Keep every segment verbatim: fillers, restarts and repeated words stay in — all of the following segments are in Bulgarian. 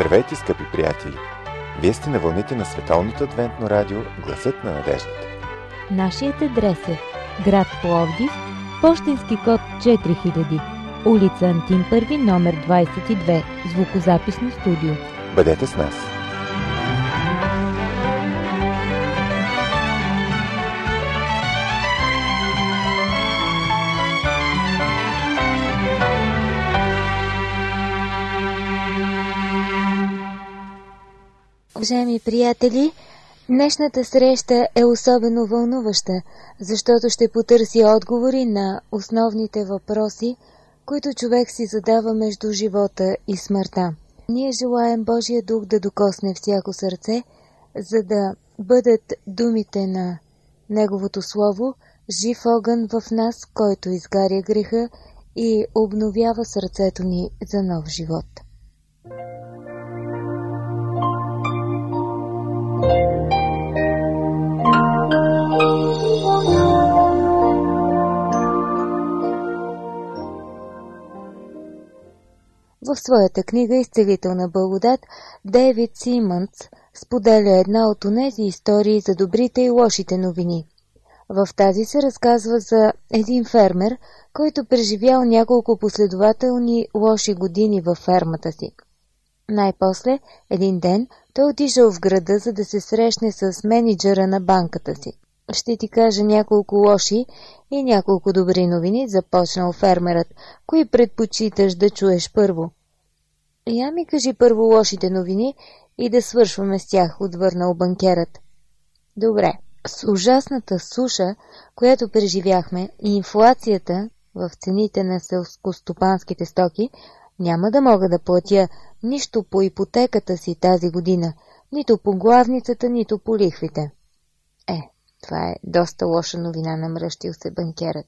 Здравейте, скъпи приятели! Вие сте на вълните на Световното адвентно радио Гласът на надеждата. Нашият адрес е град Пловдив, пощенски код четири хиляди, улица Антим първи, номер двадесет и две, звукозаписно студио. Бъдете с нас! Уважаеми приятели, днешната среща е особено вълнуваща, защото ще потърси отговори на основните въпроси, които човек си задава между живота и смъртта. Ние желаем Божия дух да докосне всяко сърце, за да бъдат думите на Неговото Слово жив огън в нас, който изгаря греха и обновява сърцето ни за нов живот. В своята книга «Изцелителна благодат» Дейвид Симънс споделя една от онези истории за добрите и лошите новини. В тази се разказва за един фермер, който преживял няколко последователни лоши години във фермата си. Най-после, един ден, той отишъл в града, за да се срещне с мениджъра на банката си. Ще ти кажа няколко лоши и няколко добри новини, започнал фермерът. Кои предпочиташ да чуеш първо? Я ми кажи първо лошите новини и да свършваме с тях, отвърнал банкерът. Добре, с ужасната суша, която преживяхме, и инфлацията в цените на селскостопанските стоки, няма да мога да платя нищо по ипотеката си тази година, нито по главницата, нито по лихвите. Е, това е доста лоша новина, намръщил се банкерът.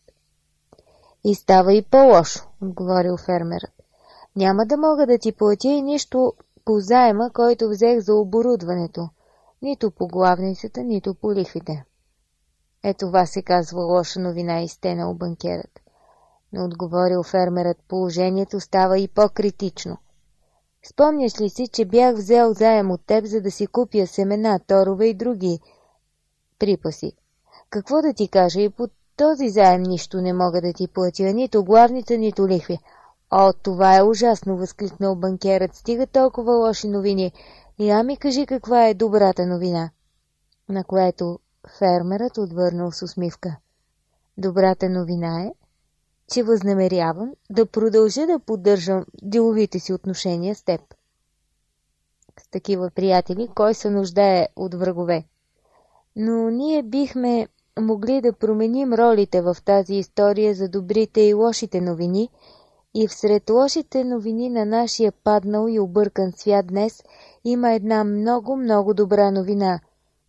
И става и по-лошо, отговорил фермерът. Няма да мога да ти платя и нищо по заема, който взех за оборудването, нито по главницата, нито по лихвите. Е, това се казва лоша новина, изтенал банкерът. Но отговорил фермерът, положението става и по-критично. Спомняш ли си, че бях взел заем от теб, за да си купя семена, торове и други припаси? Какво да ти кажа, и по този заем нищо не мога да ти платя, нито главница, нито лихви. О, това е ужасно, възкликнал банкерът, стига толкова лоши новини. Я ми кажи каква е добрата новина. На което фермерът отвърнал с усмивка. Добрата новина е, че възнамерявам да продължа да поддържам деловите си отношения с теб. С такива приятели, кой се нуждае от врагове? Но ние бихме могли да променим ролите в тази история за добрите и лошите новини, и всред лошите новини на нашия паднал и объркан свят днес има една много-много добра новина.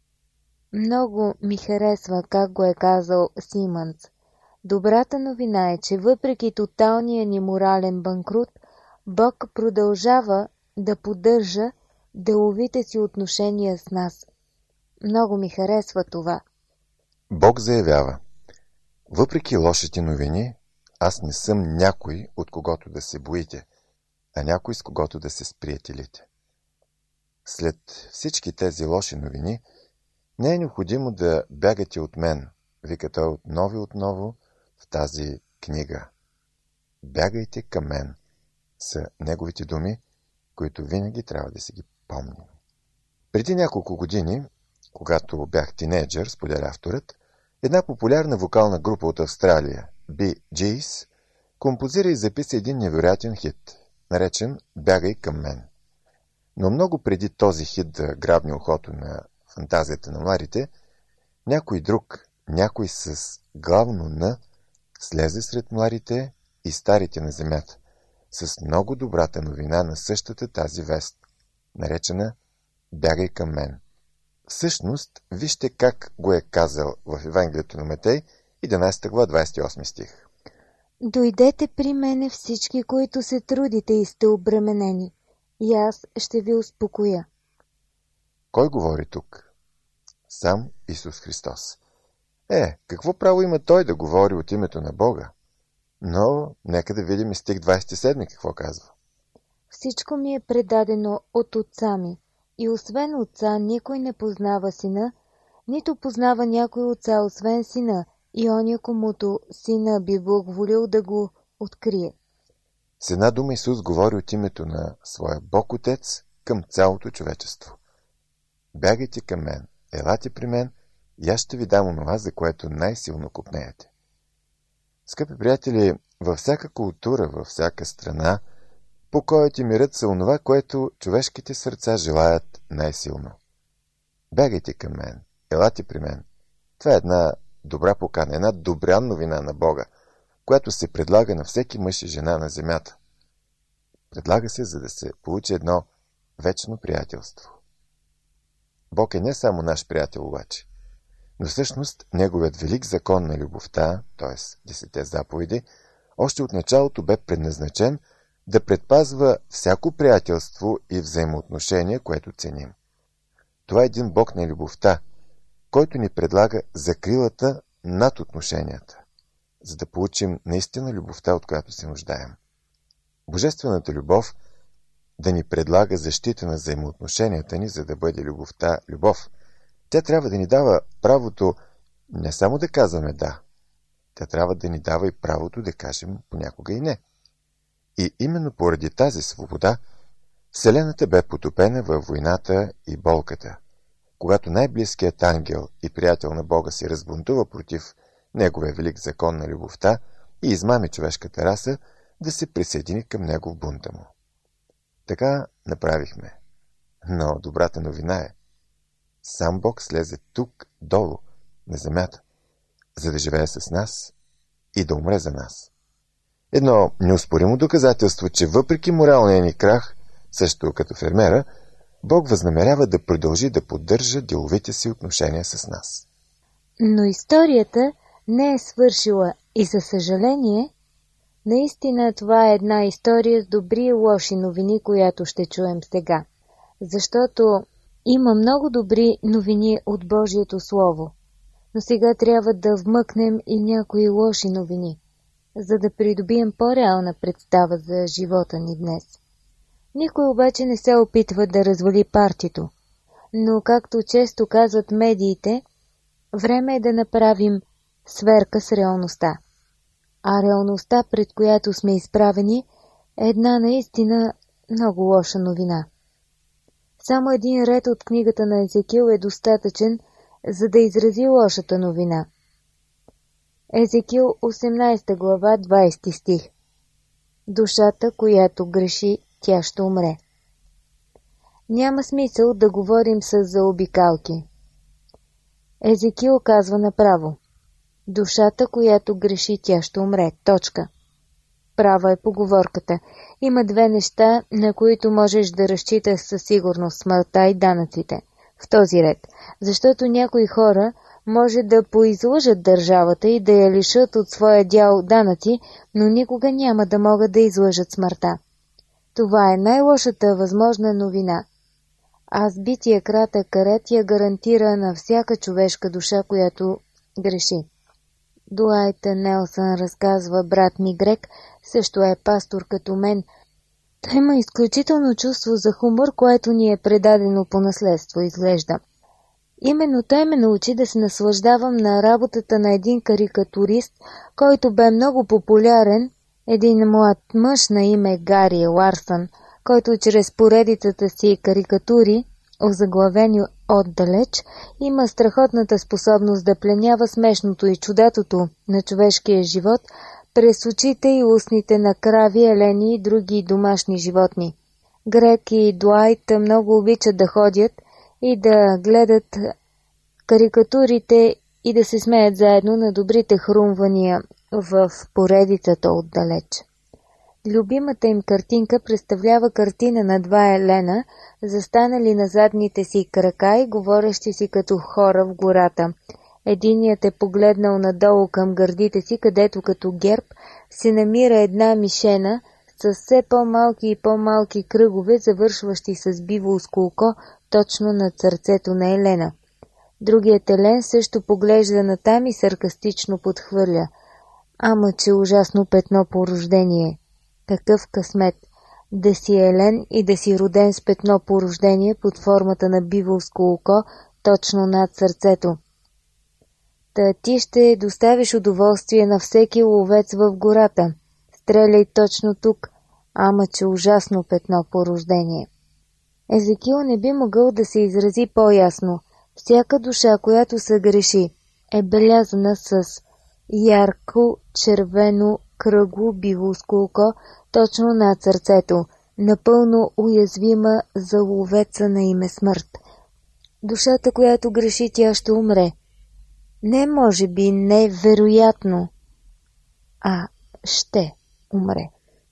Много ми харесва как го е казал Симънс. Добрата новина е, че въпреки тоталния ни морален банкрут, Бог продължава да поддържа деловите си отношения с нас. Много ми харесва това. Бог заявява: въпреки лошите новини, аз не съм някой, от когото да се боите, а някой, с когото да се сприятелите. След всички тези лоши новини, не е необходимо да бягате от мен, вика той отново и отново в тази книга. Бягайте към мен, са неговите думи, които винаги трябва да си ги помним. Преди няколко години, когато бях тинейджър, споделя авторът, една популярна вокална група от Австралия, Bee Gees, композира и записа един невероятен хит, наречен «Бягай към мен». Но много преди този хит да грабне ухото на фантазията на младите, някой друг, някой с главно «Н», слезе сред младите и старите на земята, с много добрата новина на същата тази вест, наречена «Бягай към мен». Всъщност, вижте как го е казал в Евангелието на Матей, единадесета глава, двадесет и осми стих. Дойдете при мене всички, които се трудите и сте обременени, и аз ще ви успокоя. Кой говори тук? Сам Исус Христос. Е, какво право има той да говори от името на Бога? Но нека да видим и стих двадесет и седми какво казва. Всичко ми е предадено от отца ми, и освен отца никой не познава сина, нито познава някой отца, освен сина, и оня, комуто сина би благоволил да го открие. С една дума Исус говори от името на своя Бог Отец към цялото човечество. Бягайте към мен, елате при мен, и аз ще ви дам онова, за което най-силно копнеете. Скъпи приятели, във всяка култура, във всяка страна, покоят и мирът са онова, което човешките сърца желаят най-силно. Бягайте към мен, елате при мен. Това е една добра покана, една добра новина на Бога, която се предлага на всеки мъж и жена на земята. Предлага се, за да се получи едно вечно приятелство. Бог е не само наш приятел обаче, но всъщност неговият велик закон на любовта, т.е. десетте заповеди, още от началото бе предназначен да предпазва всяко приятелство и взаимоотношение, което ценим. Това е един Бог на любовта, който ни предлага закрилата над отношенията, за да получим наистина любовта, от която се нуждаем. Божествената любов да ни предлага защита на взаимоотношенията ни, за да бъде любовта любов. Тя трябва да ни дава правото не само да казваме да, тя трябва да ни дава и правото да кажем понякога и не. И именно поради тази свобода Вселената бе потопена във войната и болката, когато най-близкият ангел и приятел на Бога се разбунтува против неговия велик закон на любовта и измами човешката раса да се присъедини към него в бунта му. Така направихме. Но добрата новина е, сам Бог слезе тук, долу, на земята, за да живее с нас и да умре за нас. Едно неоспоримо доказателство, че въпреки моралния ни крах, също като фермера, Бог възнамерява да продължи да поддържа деловите си отношения с нас. Но историята не е свършила и за съжаление, наистина това е една история с добри и лоши новини, която ще чуем сега. Защото има много добри новини от Божието Слово, но сега трябва да вмъкнем и някои лоши новини, за да придобием по-реална представа за живота ни днес. Никой обаче не се опитва да развали партито, но както често казват медиите, време е да направим сверка с реалността. А реалността, пред която сме изправени, е една наистина много лоша новина. Само един ред от книгата на Езекил е достатъчен, за да изрази лошата новина. Езекил осемнадесета глава, двадесети стих. Душата, която греши, тя ще умре. Няма смисъл да говорим с заобикалки. Езекил казва направо: душата, която греши, тя ще умре. Точка. Права е поговорката. Има две неща, на които можеш да разчиташ със сигурност: смъртта и данъците. В този ред. Защото някои хора може да поизлъжат държавата и да я лишат от своя дял данъци, но никога няма да могат да излъжат смъртта. Това е най-лошата възможна новина. А сбития кратък ред я гарантира на всяка човешка душа, която греши. Дуайт Нелсън разказва: брат ми грек също е пастор като мен. Той има изключително чувство за хумор, което ни е предадено по наследство, изглежда. Именно той ме научи да се наслаждавам на работата на един карикатурист, който бе много популярен, един млад мъж на име Гари Ларсън, който чрез поредицата си карикатури, озаглавени отдалеч, има страхотната способност да пленява смешното и чудатото на човешкия живот през очите и устните на крави, елени и други домашни животни. Грек и Дуайт много обичат да ходят и да гледат карикатурите и да се смеят заедно на добрите хрумвания в поредицата отдалеч. Любимата им картинка представлява картина на два елена, застанали на задните си крака и говорещи си като хора в гората. Единият е погледнал надолу към гърдите си, където като герб се намира една мишена с все по-малки и по-малки кръгове, завършващи с биволско око точно над сърцето на Елена. Другият елен също поглежда натам и саркастично подхвърля: ама че ужасно петно по рождение. Какъв късмет! да си елен и да си роден с петно по рождение под формата на биволско око точно над сърцето. Та ти ще доставиш удоволствие на всеки ловец в гората. Стреляй точно тук, ама че ужасно петно по рождение. Езекил не би могъл да се изрази по-ясно. Всяка душа, която се греши, е белязана с ярко червено кръгло биволско око точно над сърцето, напълно уязвима за ловеца на име смърт. Душата, която греши, тя ще умре. Не може би, не вероятно, а ще умре.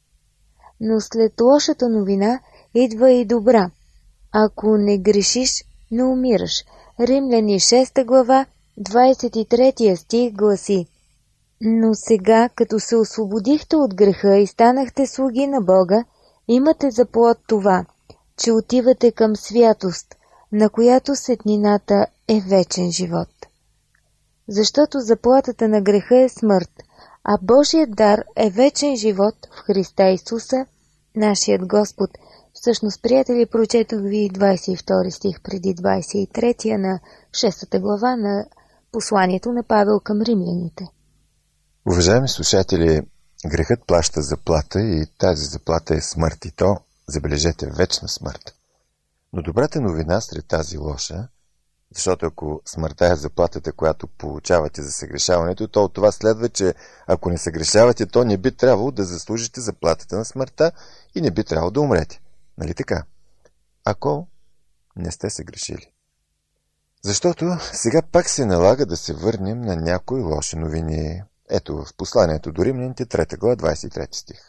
Но след лошата новина идва и добра. Ако не грешиш, не умираш. Римляни шеста глава, двадесет и трети стих гласи: но сега, като се освободихте от греха и станахте слуги на Бога, имате за плод това, че отивате към святост, на която сетнината е вечен живот. Защото заплатата на греха е смърт, а Божият дар е вечен живот в Христа Исуса, нашият Господ. Всъщност, приятели, прочетох ви двадесет и втори стих преди двадесет и трети на шестата глава на посланието на Павел към римляните. Уважаеми слушатели, грехът плаща заплата и тази заплата е смърт, и то, забележете, вечна смърт. Но добрата новина сред тази лоша, защото ако смъртта е заплатата, която получавате за съгрешаването, то от това следва, че ако не съгрешавате, то не би трябвало да заслужите заплатата на смъртта и не би трябвало да умрете. Нали така? Ако не сте съгрешили. Защото сега пак се налага да се върнем на някои лоши новини. Ето в посланието до римляните, трета глава, двадесет и трети стих.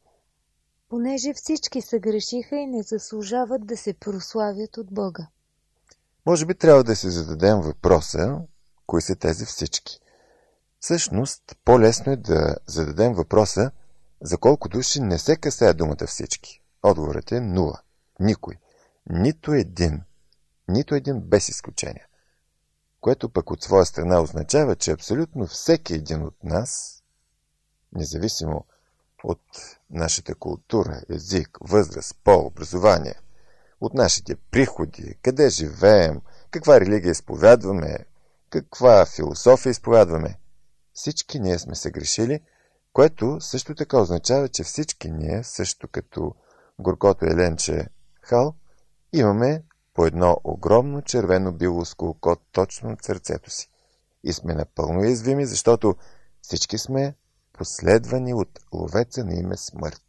Понеже всички съгрешиха и не заслужават да се прославят от Бога. Може би трябва да се зададем въпроса, кои са тези всички. Всъщност, по-лесно е да зададем въпроса, за колко души не се касае думата всички. Отговорът е нула. Никой. Нито един. Нито един без изключение. Което пък от своя страна означава, че абсолютно всеки един от нас, независимо от нашата култура, език, възраст, пол, образование, от нашите приходи, къде живеем, каква религия изповядваме, каква философия изповядваме, всички ние сме се грешили, което също така означава, че всички ние, също като горкото еленче Хал, имаме по едно огромно червено биволско око точно от сърцето си. И сме напълно уязвими, защото всички сме последвани от ловеца на име смърт.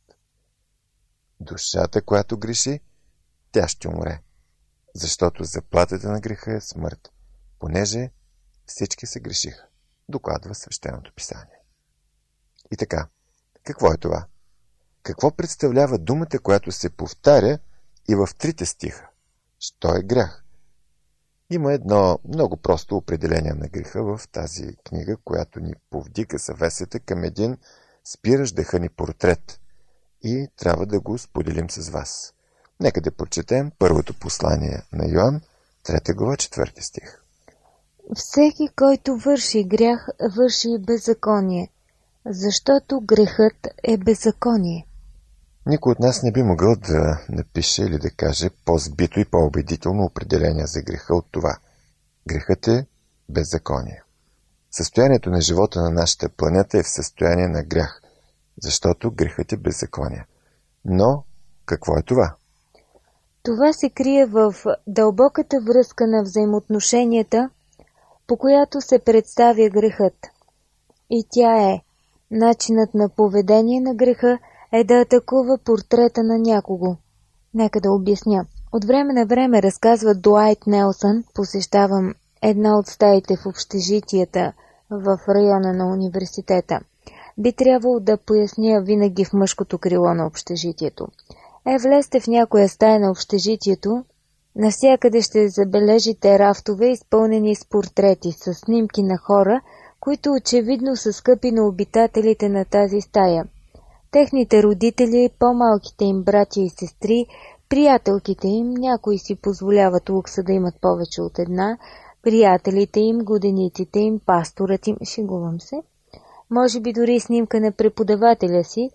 Душата, която греши, тя ще умре, защото заплатата на греха е смърт, понеже всички се грешиха, докладва Свещеното писание. И така, какво е това? Какво представлява думата, която се повтаря и в трите стиха? Що е грях? Има едно много просто определение на греха в тази книга, която ни повдига завесата към един спиращ дъха ни портрет и трябва да го споделим с вас. Нека да прочетем първото послание на Йоан, трета глава, четвърти стих. Всеки, който върши грях, върши и беззаконие, защото грехът е беззаконие. Никой от нас не би могъл да напише или да каже по-збито и по-убедително определение за греха от това. Грехът е беззаконие. Състоянието на живота на нашата планета е в състояние на грях, защото грехът е беззаконие. Но какво е това? Това се крие в дълбоката връзка на взаимоотношенията, по която се представя грехът. И тя е начинът на поведение на греха е да атакува портрета на някого. Нека да обясня. От време на време, разказва Дуайт Нелсън, посещавам една от стаите в общежитията в района на университета. Би трябвало да поясня винаги в мъжкото крило на общежитието. Е, влезте в някоя стая на общежитието, навсякъде ще забележите рафтове, изпълнени с портрети, с снимки на хора, които очевидно са скъпи на обитателите на тази стая. Техните родители, по-малките им братя и сестри, приятелките им, някои си позволяват лукса да имат повече от една, приятелите им, годениците им, пасторът им, шегувам се, може би дори снимка на преподавателя си,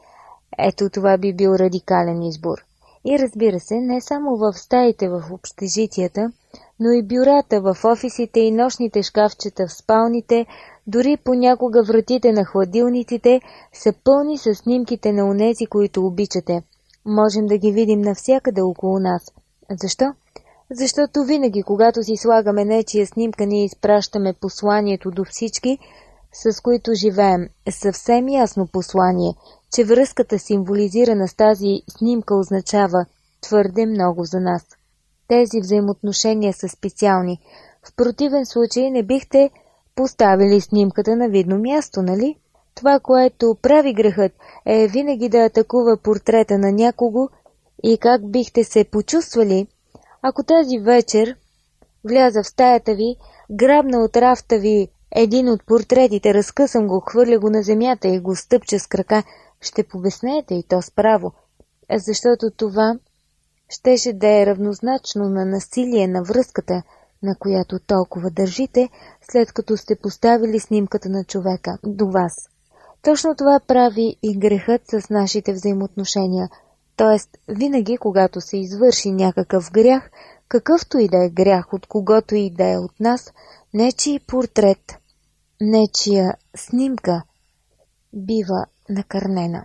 Ето това би бил радикален избор. И разбира се, не само в стаите в общежитията, но и бюрата в офисите и нощните шкафчета в спалните, дори понякога вратите на хладилниците са пълни с снимките на онези, които обичате. Можем да ги видим навсякъде около нас. Защо? Защото винаги, когато си слагаме нечия снимка, ние изпращаме посланието до всички, с които живеем. Съвсем ясно послание, че връзката, символизирана с тази снимка, означава твърде много за нас. Тези взаимоотношения са специални. В противен случай не бихте поставили снимката на видно място, нали? Това, което прави грехът, е винаги да атакува портрета на някого. И как бихте се почувствали, ако тази вечер вляза в стаята ви, грабна от рафта ви един от портретите, разкъсам го, хвърля го на земята и го стъпча с крака? Ще побеснеете, и то справо, защото това щеше да е равнозначно на насилие на връзката, на която толкова държите, след като сте поставили снимката на човека до вас. Точно това прави и грехът с нашите взаимоотношения. Тоест, винаги, когато се извърши някакъв грях, какъвто и да е грях, от когото и да е от нас, нечий портрет, нечия снимка бива накърнена.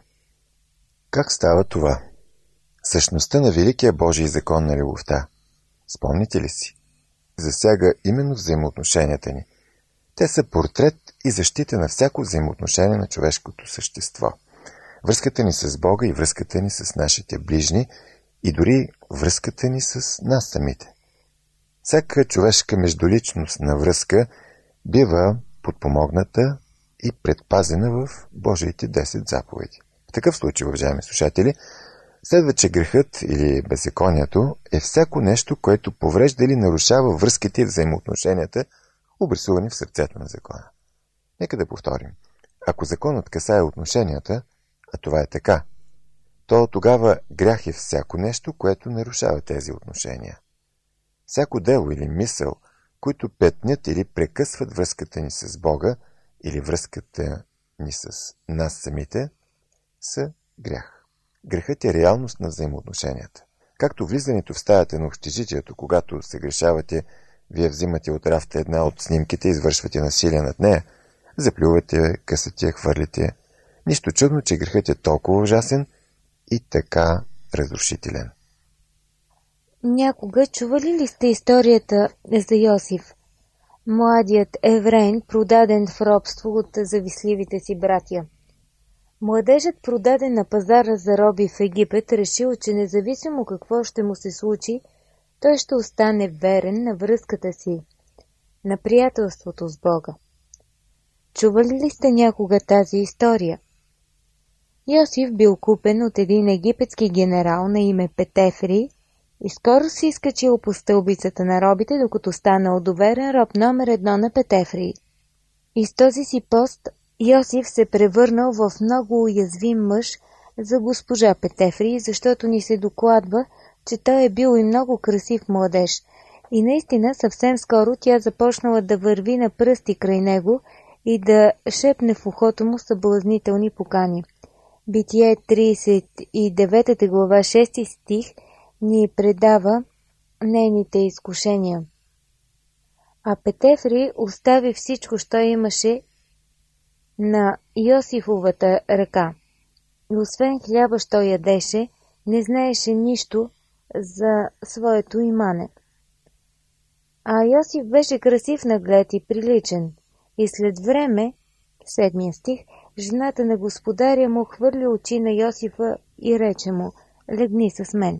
Как става това? Същността на великия Божий закон на любовта, спомните ли си, засяга именно взаимоотношенията ни. Те са портрет и защита на всяко взаимоотношение на човешкото същество. Връзката ни с Бога и връзката ни с нашите ближни и дори връзката ни с нас самите. Всяка човешка междуличностна връзка бива подпомогната и предпазена в Божиите десет заповеди. В такъв случай, уважаеми слушатели, следва, че грехът или беззаконието е всяко нещо, което поврежда или нарушава връзките и взаимоотношенията, обрисувани в сърцето на закона. Нека да повторим. Ако законът касае отношенията, а това е така, то тогава грях е всяко нещо, което нарушава тези отношения. Всяко дело или мисъл, които петнят или прекъсват връзката ни с Бога или връзката ни с нас самите, са грях. Грехът е реалност на взаимоотношенията. Както влизането в стаята на общежитието, когато се грешавате, вие взимате от рафта една от снимките и извършвате насилие над нея, заплювате, късате, хвърлите. Нищо чудно, че грехът е толкова ужасен и така разрушителен. Някога чували ли сте историята за Йосиф, младият евреин, продаден в робство от завистливите си братя? Младежът, продаден на пазара за роби в Египет, решил, че независимо какво ще му се случи, той ще остане верен на връзката си, на приятелството с Бога. Чували ли сте някога тази история? Йосиф бил купен от един египетски генерал на име Петефри и скоро се изкачил по стълбицата на робите, докато станал доверен роб номер едно на Петефри. И с този си пост Йосиф се превърнал в много уязвим мъж за госпожа Петефри, защото ни се докладва, че той е бил и много красив младеж. И наистина съвсем скоро тя започнала да върви на пръсти край него и да шепне в ухото му съблазнителни покани. Битие тридесет и девета глава шести стих ни предава нейните изкушения. А Петефри остави всичко, що имаше на Йосифовата ръка. И освен хляба, що ядеше, не знаеше нищо за своето имане. А Йосиф беше красив наглед и приличен. И след време, седмия стих, жената на господаря му хвърли очи на Йосифа и рече му: легни с мен.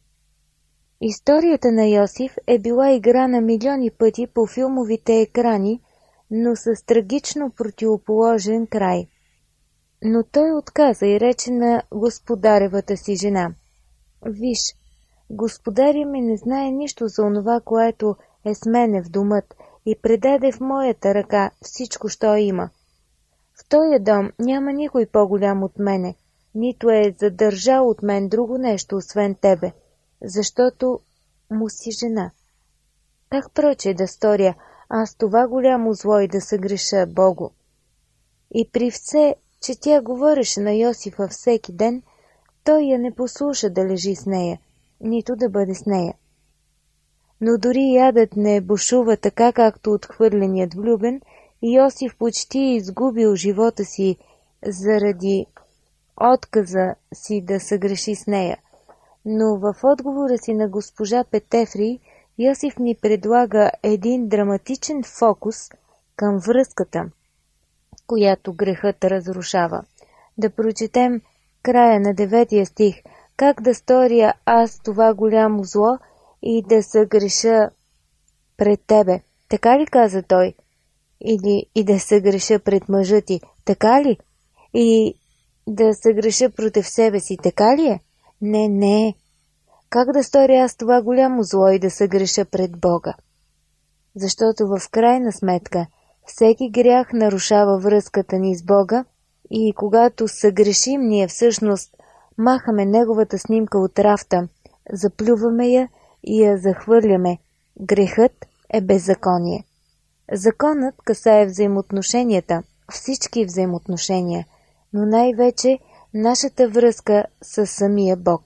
Историята на Йосиф е била играна милиони пъти по филмовите екрани, но с трагично противоположен край. Но той отказа и рече на господаревата си жена: виж, господаря ми не знае нищо за онова, което е с мене в домът, и предаде в моята ръка всичко, що има. В този дом няма никой по-голям от мене, нито е задържал от мен друго нещо, освен тебе, защото му си жена. Как проче да сторя аз това голямо зло и да съгреша Богу? И при все, че тя говореше на Йосифа всеки ден, той я не послуша да лежи с нея, нито да бъде с нея. Но дори ядът не бушува така, както отхвърленият влюбен, и Йосиф почти изгубил живота си заради отказа си да съгреши с нея. Но в отговора си на госпожа Петефри, Йосиф ни предлага един драматичен фокус към връзката, която грехът разрушава. Да прочетем края на деветия стих. Как да сторя аз това голямо зло и да съгреша пред тебе? Така ли каза той? Или и да съгреша пред мъжа ти? Така ли? И да съгреша против себе си? Така ли е? Не, не. Как да сторя аз това голямо зло и да съгреша пред Бога? Защото в крайна сметка всеки грях нарушава връзката ни с Бога и когато съгрешим, ние всъщност махаме неговата снимка от рафта, заплюваме я и я захвърляме. Грехът е беззаконие. Законът касае взаимоотношенията, всички взаимоотношения, но най-вече нашата връзка с самия Бог.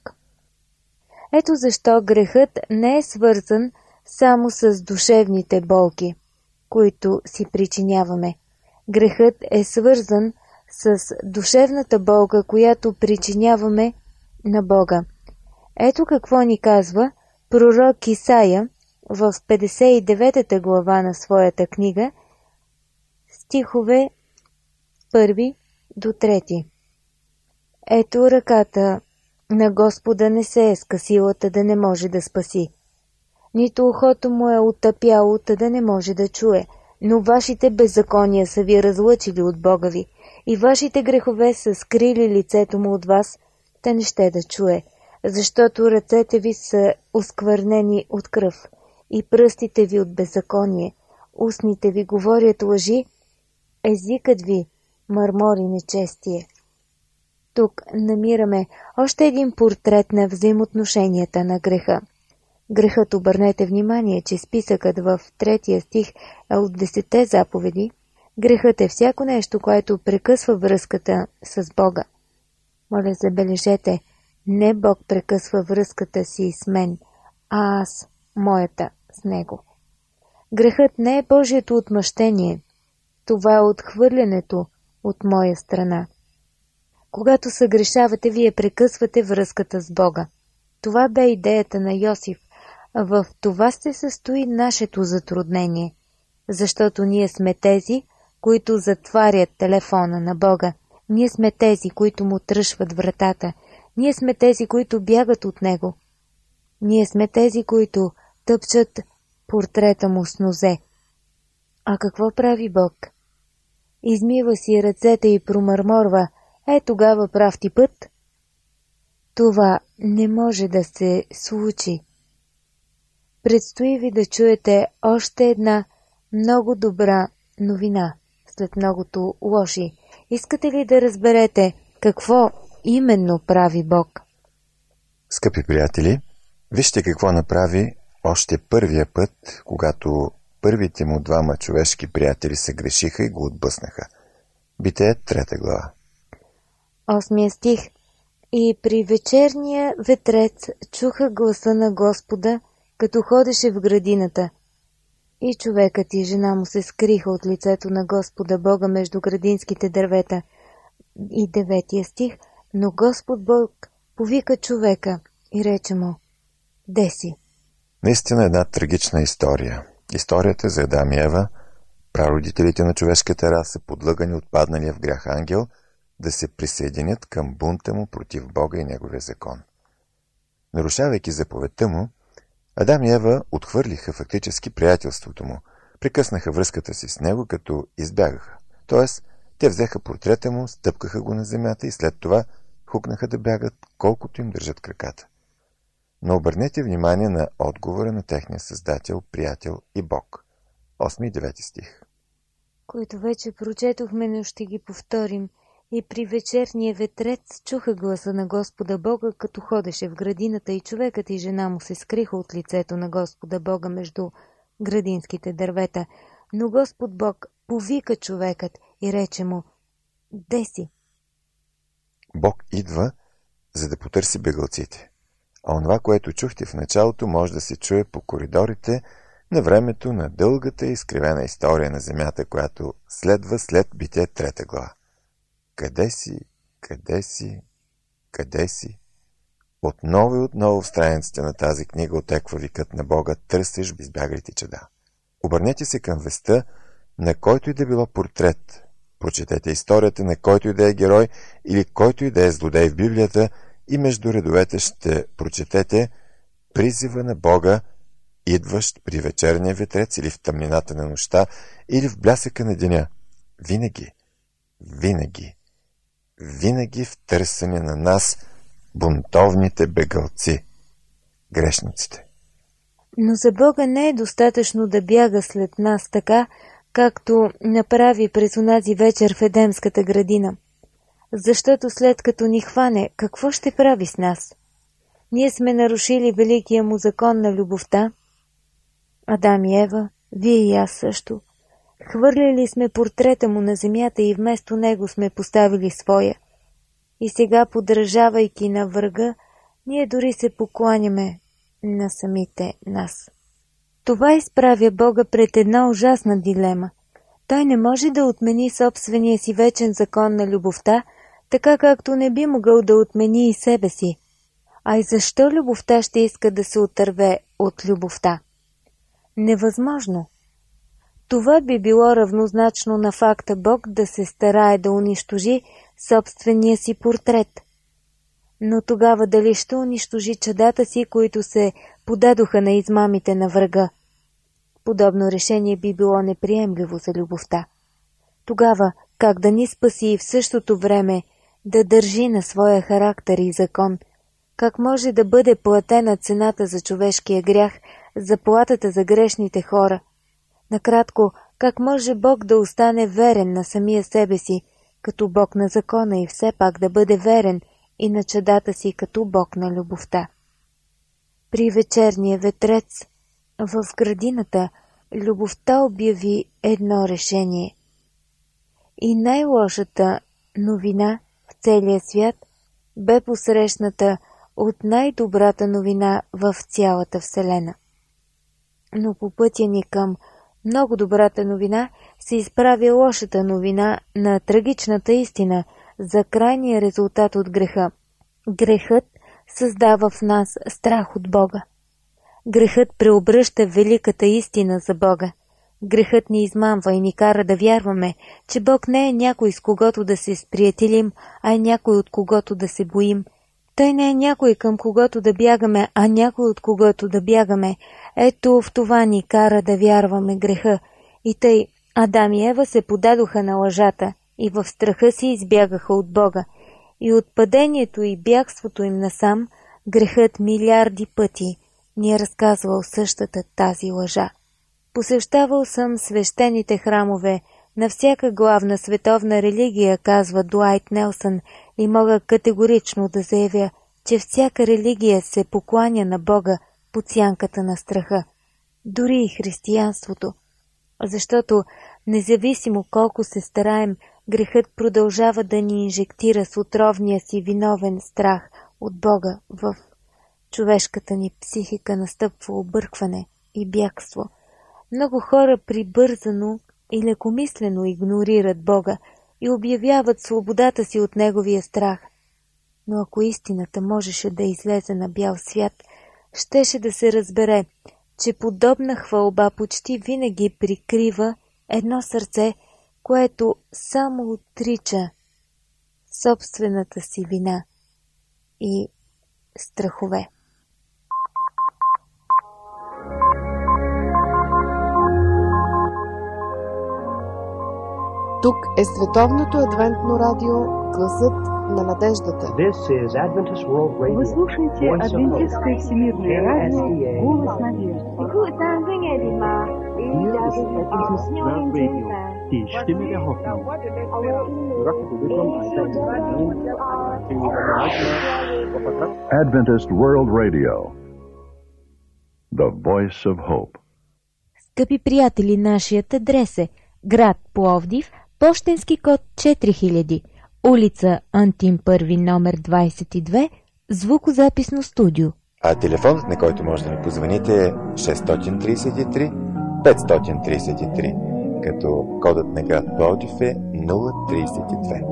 Ето защо грехът не е свързан само с душевните болки, които си причиняваме. Грехът е свързан с душевната болка, която причиняваме на Бога. Ето какво ни казва пророк Исаия в петдесет и девета глава на своята книга, стихове първи до трети. Ето ръката на Господа не се е скъсилата да не може да спаси, нито ухото му е отъпяло, та да не може да чуе, но вашите беззакония са ви разлъчили от Бога ви, и вашите грехове са скрили лицето му от вас, та не ще да чуе, защото ръцете ви са осквърнени от кръв, и пръстите ви от беззаконие, устните ви говорят лъжи, езикът ви мърмори нечестие. Тук намираме още един портрет на взаимоотношенията на греха. Грехът, обърнете внимание, че списъкът в третия стих е от десетте заповеди. Грехът е всяко нещо, което прекъсва връзката с Бога. Моля, забележете, не Бог прекъсва връзката си с мен, а аз, моята, с Него. Грехът не е Божието отмъщение. Това е отхвърлянето от моя страна. Когато съгрешавате, вие прекъсвате връзката с Бога. Това бе идеята на Йосиф. В това се състои нашето затруднение, защото ние сме тези, които затварят телефона на Бога. Ние сме тези, които му тръшват вратата. Ние сме тези, които бягат от него. Ние сме тези, които тъпчат портрета му с нозе. А какво прави Бог? Измива си ръцете и промърморва: е, тогава прав ти път. Това не може да се случи. Предстои ви да чуете още една много добра новина след многото лоши. Искате ли да разберете какво именно прави Бог? Скъпи приятели, вижте какво направи още първия път, когато първите му двама човешки приятели се грешиха и го отблъснаха. Битие, трета глава. Осмия стих. И при вечерния ветрец чуха гласа на Господа, като ходеше в градината. И човекът и жена му се скриха от лицето на Господа Бога между градинските дървета. И деветия стих. Но Господ Бог повика човека и рече му: де си? Наистина една трагична история. Историята за Адам и Ева, прародителите на човешката раса, подлъгани от падналия в грях ангел, да се присъединят към бунта му против Бога и неговия закон. Нарушавайки заповедта му, Адам и Ева отхвърлиха фактически приятелството му, прекъснаха връзката си с него, като избягаха. Тоест, те взеха портрета му, стъпкаха го на земята и след това хукнаха да бягат, колкото им държат краката. Но обърнете внимание на отговора на техния създател, приятел и Бог. осми и девети стих. Които вече прочетохме, но ще ги повторим. И при вечерния ветрец чуха гласа на Господа Бога, като ходеше в градината, и човекът и жена му се скриха от лицето на Господа Бога между градинските дървета. Но Господ Бог повика човекът и рече му: де си? Бог идва за да потърси бегълците. А онова, което чухте в началото, може да се чуе по коридорите на времето на дългата и изкривена история на Земята, която следва след Битие трета глава. Къде си, къде си, къде си? Отново и отново в страниците на тази книга отеква викът на Бога, търсиш избяглите чеда. Обърнете се към веста, на който и да било портрет. Прочетете историята на който и да е герой или който и да е злодей в Библията и между редовете ще прочетете призива на Бога, идващ при вечерния ветрец или в тъмнината на нощта или в блясъка на деня. Винаги, винаги, винаги в търсене на нас, бунтовните бегълци, грешниците. Но за Бога не е достатъчно да бяга след нас така, както направи през онази вечер в Едемската градина. Защото след като ни хване, какво ще прави с нас? Ние сме нарушили великия му закон на любовта. Адам и Ева, вие и аз също. Хвърлили сме портрета му на земята и вместо него сме поставили своя. И сега, подражавайки на врага, ние дори се покланяме на самите нас. Това изправя Бога пред една ужасна дилема. Той не може да отмени собствения си вечен закон на любовта, така както не би могъл да отмени и себе си. А и защо любовта ще иска да се отърве от любовта? Невъзможно. Това би било равнозначно на факта Бог да се старае да унищожи собствения си портрет. Но тогава дали ще унищожи чадата си, които се подадоха на измамите на врага? Подобно решение би било неприемливо за любовта. Тогава как да ни спаси и в същото време да държи на своя характер и закон? Как може да бъде платена цената за човешкия грях, заплатата за грешните хора? Накратко, как може Бог да остане верен на самия себе си, като Бог на закона и все пак да бъде верен и на чадата си като Бог на любовта? При вечерния ветрец в градината любовта обяви едно решение. И най-лошата новина в целия свят бе посрещната от най-добрата новина в цялата Вселена. Но по пътя ни към много добрата новина се изправя лошата новина на трагичната истина за крайния резултат от греха. Грехът създава в нас страх от Бога. Грехът преобръща великата истина за Бога. Грехът ни измамва и ни кара да вярваме, че Бог не е някой с когото да се сприятелим, а е някой от когото да се боим. Той не е някой към когото да бягаме, а някой от когото да бягаме. Ето в това ни кара да вярваме греха. И тъй Адам и Ева се подадоха на лъжата и в страха си избягаха от Бога. И от падението и бягството им насам, грехът милиарди пъти ни е разказвал същата тази лъжа. Посещавал съм свещените храмове на всяка главна световна религия, казва Дуайт Нелсън, и мога категорично да заявя, че всяка религия се покланя на Бога под сянката на страха. Дори и християнството. Защото, независимо колко се стараем, грехът продължава да ни инжектира с отровния си виновен страх от Бога. В човешката ни психика настъпва объркване и бягство. Много хора прибързано и лекомислено игнорират Бога и обявяват свободата си от Неговия страх. Но ако истината можеше да излезе на бял свят, щеше да се разбере, че подобна хвалба почти винаги прикрива едно сърце, което само отрича собствената си вина и страхове. Тук е Световното адвентно радио, гласът на надеждата. Вы слушаете Адвентистское всемирное радио, голос надежды. Adventist World Radio, the voice of hope. Скъпи приятели, нашият адрес е град Пловдив, пощенски код четири хиляди, улица Антим първи, номер двадесет и две, звукозаписно студио. А телефонът, на който може да ни позвоните е шест три три пет три три, като кодът на град Пловдив е нула тридесет и две.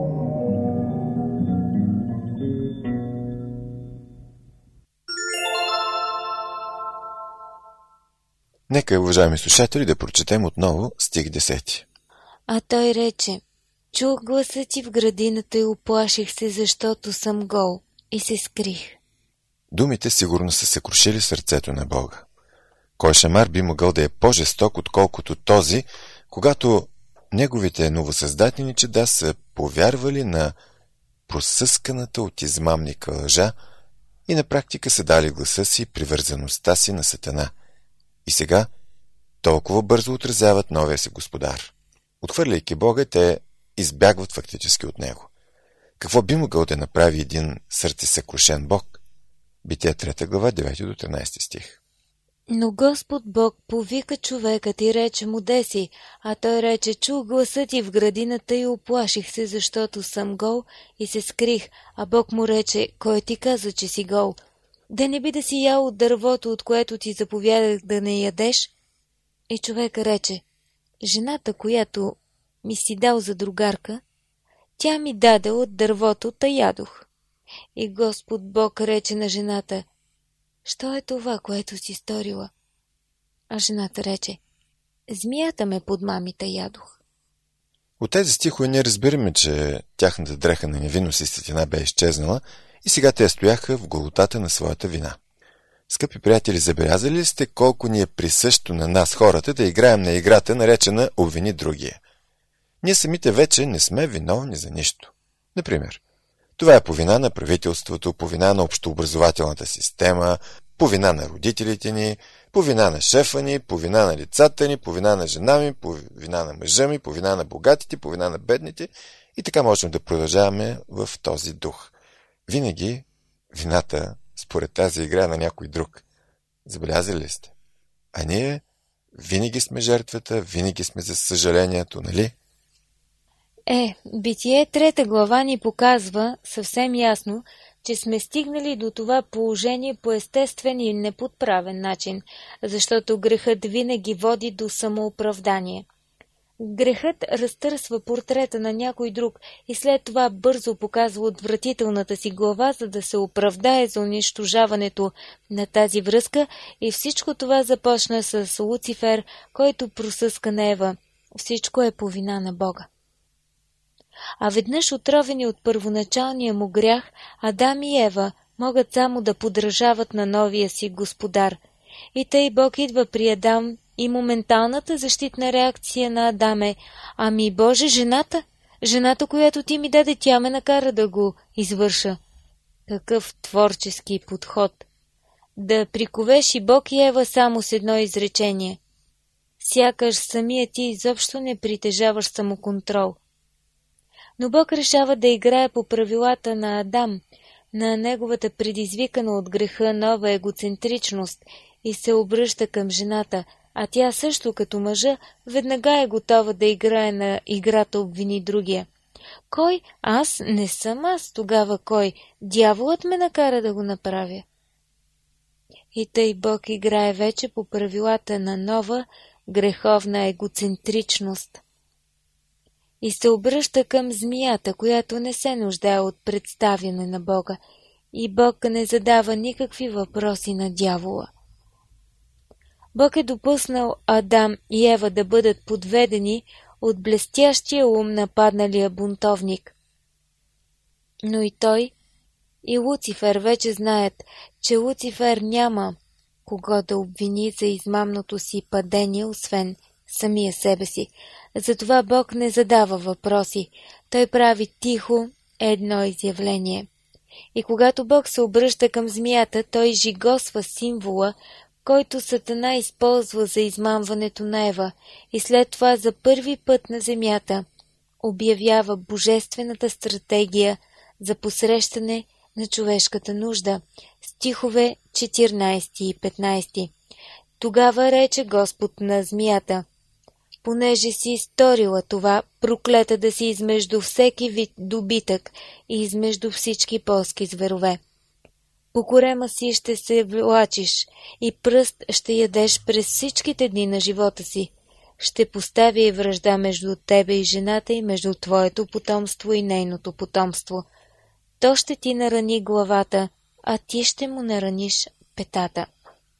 Нека, уважаеми слушатели, да прочетем отново стих десети. А той рече: чух гласа ти в градината и уплаших се, защото съм гол, и се скрих. Думите сигурно са се крушили сърцето на Бога. Кой шамар би могъл да е по-жесток, отколкото този, когато неговите новосъздадени чеда са повярвали на просъсканата от измамника лъжа и на практика са дали гласа си, привързаността си на Сатана. И сега толкова бързо отразяват новия си господар. Отхвърляйки Бога, те избягват фактически от него. Какво би могъл да направи един сърцесъкрушен Бог? Битие трета глава, девети до тринадесети стих. Но Господ Бог повика човекът и рече му: деси, а той рече: чух гласа ти в градината и оплаших се, защото съм гол, и се скрих. А Бог му рече: кой ти каза, че си гол? Да не би да си ял от дървото, от което ти заповядах да не ядеш? И човек рече: жената, която ми си дал за другарка, тя ми даде от дървото, та ядох. И Господ Бог рече на жената: що е това, което си сторила? А жената рече: змията ме подмами, та ядох. От тези стихове ние разбираме, че тяхната дреха на невинност и светлина бе изчезнала и сега те стояха в голотата на своята вина. Скъпи приятели, забелязали ли сте колко ни е присъщо на нас хората да играем на играта, наречена обвини другия? Ние самите вече не сме виновни за нищо. Например, това е по вина на правителството, по вина на общообразователната система, по вина на родителите ни, по вина на шефа ни, по вина на лицата ни, по вина на жена ми, по вина на мъжа ми, по вина на богатите, по вина на бедните и така можем да продължаваме в този дух. Винаги вината според тази игра на някой друг. Забелязали ли сте? А ние винаги сме жертвата, винаги сме за съжалението, нали? Е, Битие трета глава ни показва съвсем ясно, че сме стигнали до това положение по естествен и неподправен начин, защото грехът винаги води до самооправдание. Грехът разтърсва портрета на някой друг и след това бързо показва отвратителната си глава, за да се оправдае за унищожаването на тази връзка, и всичко това започна с Луцифер, който просъска на Ева. Всичко е по вина на Бога. А веднъж отровени от първоначалния му грях, Адам и Ева могат само да подражават на новия си господар. И тъй Бог идва при Адам и моменталната защитна реакция на Адам е: ами Боже, жената, жената, която ти ми даде, тя ме накара да го извърша. Какъв творчески подход! Да приковеши Бог и Ева само с едно изречение. Сякаш самия ти изобщо не притежаваш самоконтрол. Но Бог решава да играе по правилата на Адам, на неговата предизвикана от греха нова егоцентричност, и се обръща към жената, а тя също като мъжа веднага е готова да играе на играта обвини другия. Кой? Аз? Не съм аз. Тогава кой? Дяволът ме накара да го направя. И тъй Бог играе вече по правилата на нова греховна егоцентричност. И се обръща към змията, която не се нуждае от представяне на Бога, и Бог не задава никакви въпроси на дявола. Бог е допуснал Адам и Ева да бъдат подведени от блестящия ум на падналия бунтовник. Но и той, и Луцифер вече знаят, че Луцифер няма кого да обвини за измамното си падение, освен самия себе си. Затова Бог не задава въпроси. Той прави тихо едно изявление. И когато Бог се обръща към змията, той жигосва символа, който Сатана използва за измамването на Ева, и след това за първи път на земята обявява божествената стратегия за посрещане на човешката нужда. Стихове четиринадесети и петнадесети. Тогава рече Господ на змията: понеже си сторила това, проклета да си измежду всеки вид добитък и измежду всички полски зверове. По корема си ще се влачиш и пръст ще ядеш през всичките дни на живота си. Ще поставя и вражда между тебе и жената и между твоето потомство и нейното потомство. То ще ти нарани главата, а ти ще му нараниш петата.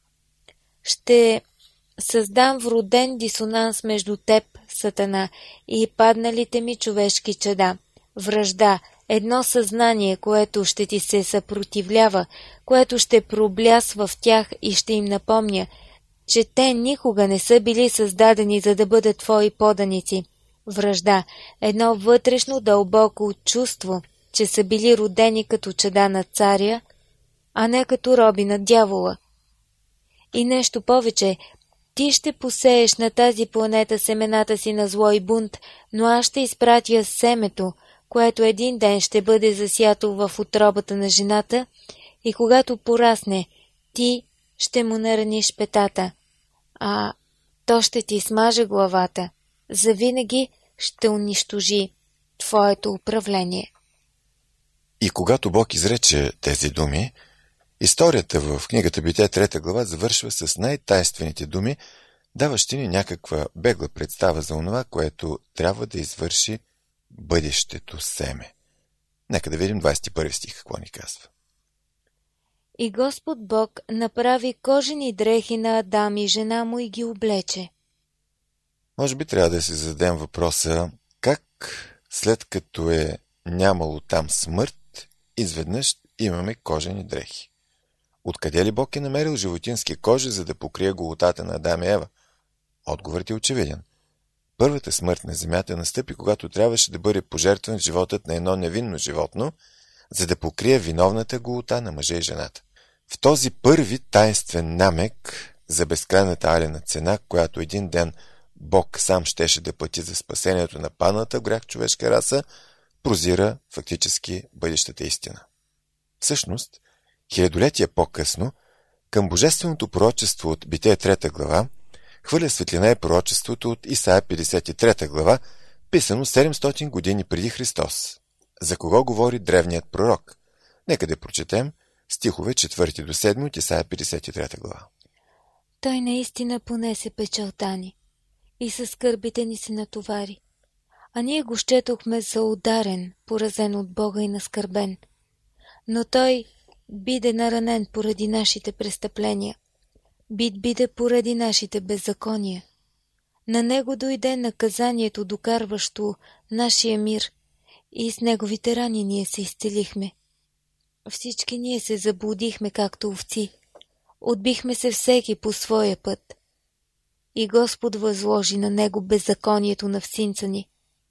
Ще създам вроден дисонанс между теб, Сатана, и падналите ми човешки чада. Вражда, едно съзнание, което ще ти се съпротивлява, което ще проблясва в тях и ще им напомня, че те никога не са били създадени, за да бъдат твои поданици. Вражда, едно вътрешно дълбоко чувство, че са били родени като чада на царя, а не като роби на дявола. И нещо повече, ти ще посееш на тази планета семената си на зло и бунт, но аз ще изпратя семето, което един ден ще бъде засято в утробата на жената, и когато порасне, ти ще му нараниш петата, а то ще ти смаже главата. Завинаги ще унищожи твоето управление. И когато Бог изрече тези думи, историята в книгата Битие трета глава завършва с най-тайнствените думи, даващи ни някаква бегла представа за онова, което трябва да извърши бъдещето семе. Нека да видим двадесет и първи стих какво ни казва. И Господ Бог направи кожени дрехи на Адам и жена му и ги облече. Може би трябва да си зададем въпроса, как след като е нямало там смърт, изведнъж имаме кожени дрехи. Откъде ли Бог е намерил животински кожи, за да покрие голотата на Адам и Ева? Отговорът е очевиден. Първата смърт на земята настъпи, когато трябваше да бъде пожертван животът на едно невинно животно, за да покрие виновната голота на мъжа и жената. В този първи таинствен намек за безкрайната алена цена, която един ден Бог сам щеше да плати за спасението на падналата в грях човешка раса, прозира фактически бъдещата истина. Всъщност, хилядолетия по-късно, към божественото пророчество от Битие трета глава, хвърля светлина и пророчеството от Исаия петдесет и трета глава, писано седемстотин години преди Христос. За кого говори древният пророк? Нека да прочетем стихове четвърти до седми от Исаия петдесет и трета глава. Той наистина понесе печалта ни и със скърбите ни се натовари. А ние го щетохме за ударен, поразен от Бога и наскърбен. Но той биде наранен поради нашите престъпления, бит биде поради нашите беззакония. На него дойде наказанието, докарващо нашия мир, и с неговите рани ние се изцелихме. Всички ние се заблудихме както овци, отбихме се всеки по своя път. И Господ възложи на него беззаконието на всинца ни.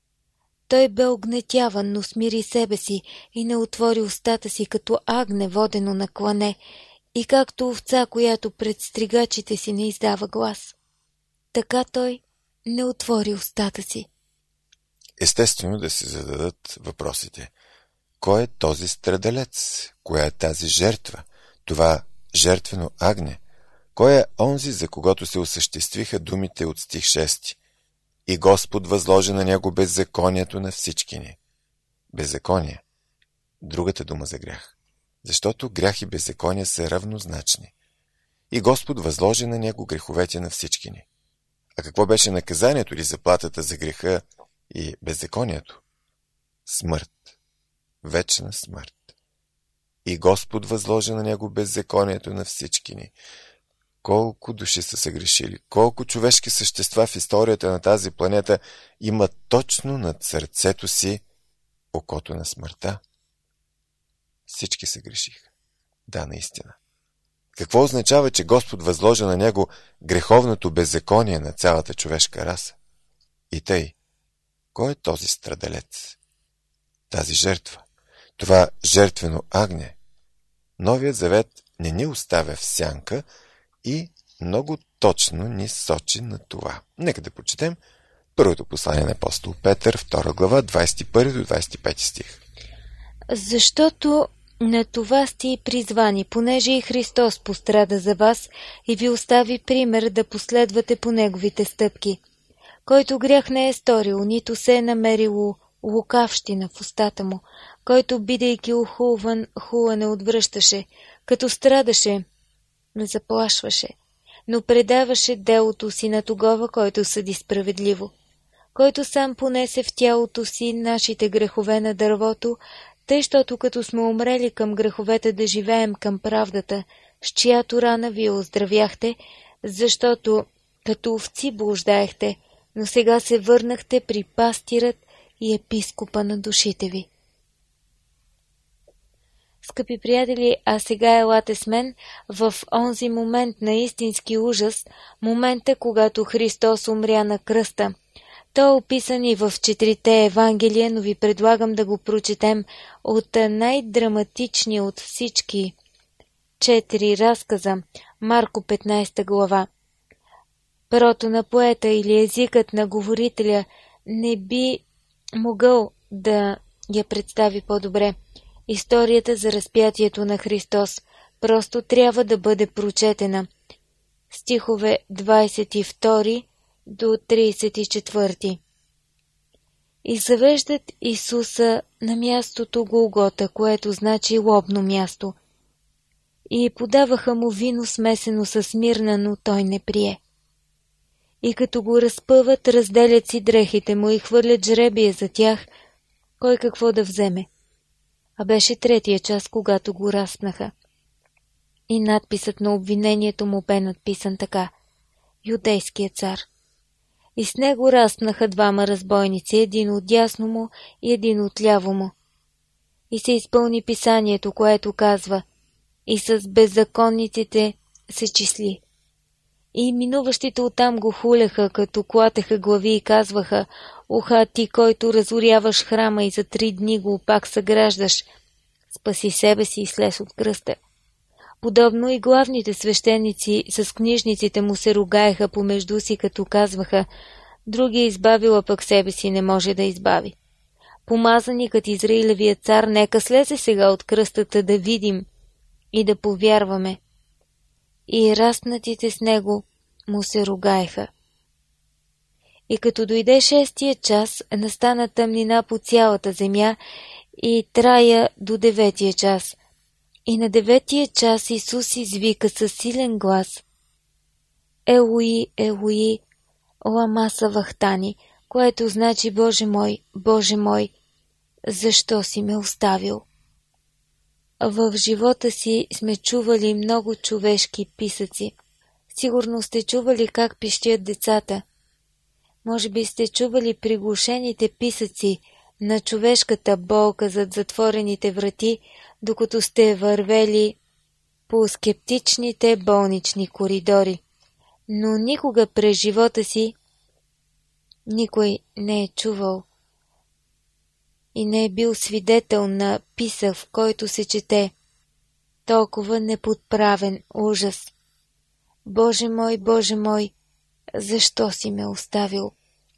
Той бе огнетяван, но смири себе си и не отвори устата си като агне, водено на клане, и както овца, която пред стригачите си не издава глас. Така той не отвори устата си. Естествено да се зададат въпросите. Кой е този страдалец? Коя е тази жертва? Това жертвено агне? Кой е онзи, за когото се осъществиха думите от стих шести? И Господ възложи на него беззаконието на всички ни. Беззаконие. Другата дума за грях. Защото грях и беззаконие са равнозначни. И Господ възложи на него греховете на всички ни. А какво беше наказанието или заплатата за греха и беззаконието? Смърт. Вечна смърт. И Господ възложи на него беззаконието на всички ни. Колко души са съгрешили, колко човешки същества в историята на тази планета имат точно над сърцето си окото на смъртта. Всички съгрешиха. Да, наистина. Какво означава, че Господ възложи на него греховното беззаконие на цялата човешка раса? И тъй, кой е този страдалец? Тази жертва, това жертвено агне. Новият завет не ни оставя в сянка и много точно ни сочи на това. Нека да прочетем първото послание на апостол Петър, втора глава, двадесет и първи до двадесет и пети стих. Защото на това сте и призвани, понеже и Христос пострада за вас и ви остави пример да последвате по неговите стъпки. който грях не е сторил, нито се е намерило лукавщина в устата му, който, бидейки ухулван, хула не отвръщаше, като страдаше, не заплашваше, но предаваше делото си на тогова, който съди справедливо, който сам понесе в тялото си нашите грехове на дървото, тъй, щото като сме умрели към греховете да живеем към правдата, с чиято рана вие оздравяхте, защото като овци блуждаехте, но сега се върнахте при пастирът и епископа на душите ви. Скъпи приятели, а сега елате с мен в онзи момент на истински ужас, момента, когато Христос умря на кръста. Той е описан и в четирите Евангелия, но ви предлагам да го прочетем от най-драматичния от всички четири разказа, Марко петнайсета глава. Перото на поета или езикът на говорителя не би могъл да я представи по-добре. Историята за разпятието на Христос просто трябва да бъде прочетена. Стихове двайсет и втори до трийсет и четвърти. И завеждат Исуса на мястото Голгота, което значи лобно място. И подаваха му вино смесено с мирна, но той не прие. И като го разпъват, разделят си дрехите му и хвърлят жребие за тях, кой какво да вземе. А беше третия час, когато го разпнаха. И надписът на обвинението му бе надписан така: Юдейският цар. И с него разпнаха двама разбойници, един от дясно му и един от ляво му. И се изпълни писанието, което казва: и с беззаконниците се числи. И минуващите оттам го хуляха, като клатеха глави и казваха: уха, ти, който разоряваш храма и за три дни го пак съграждаш, спаси себе си и слез от кръста. Подобно и главните свещеници с книжниците му се ругаеха помежду си, като казваха: други избавила, пък себе си не може да избави. Помазаникът Израилевият цар нека слезе сега от кръстата да видим и да повярваме. И разпнатите с него му се ругаеха. И като дойде шестия час, настана тъмнина по цялата земя и трая до деветия час. И на деветия час Исус извика със силен глас: Елои, Елои, лама савахтани, което значи: Боже мой, Боже мой, защо си ме оставил? В живота си сме чували много човешки писъци. Сигурно сте чували как пищят децата. Може би сте чували приглушените писъци на човешката болка зад затворените врати, докато сте вървели по скептичните болнични коридори. Но никога през живота си никой не е чувал и не е бил свидетел на писък, в който се чете толкова неподправен ужас. Боже мой, Боже мой, защо си ме оставил?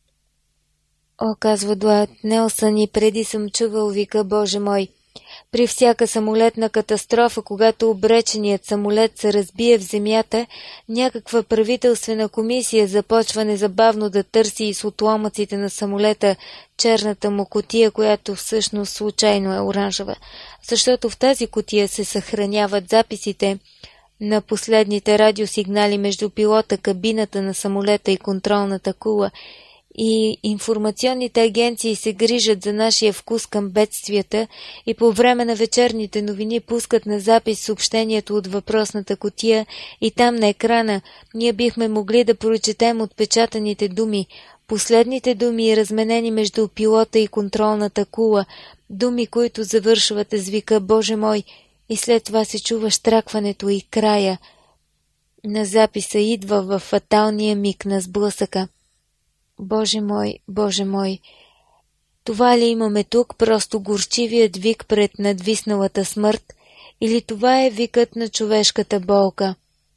О, казва Дуайт Нелсън, и преди съм чувал вика Боже мой. При всяка самолетна катастрофа, когато обреченият самолет се разбие в земята, някаква правителствена комисия започва незабавно да търси из отломъците на самолета черната му кутия, която всъщност случайно е оранжева, защото в тази кутия се съхраняват записите на последните радиосигнали между пилота, кабината на самолета и контролната кула, и информационните агенции се грижат за нашия вкус към бедствията и по време на вечерните новини пускат на запис съобщението от въпросната кутия и там на екрана ние бихме могли да прочетем отпечатаните думи, последните думи разменени между пилота и контролната кула, думи, които завършват с вика Боже мой, и след това се чува щракването и края на записа идва в фаталния миг на сблъсъка. Боже мой, Боже мой, това ли имаме тук, просто горчивият вик пред надвисналата смърт, или това е викът на човешката болка?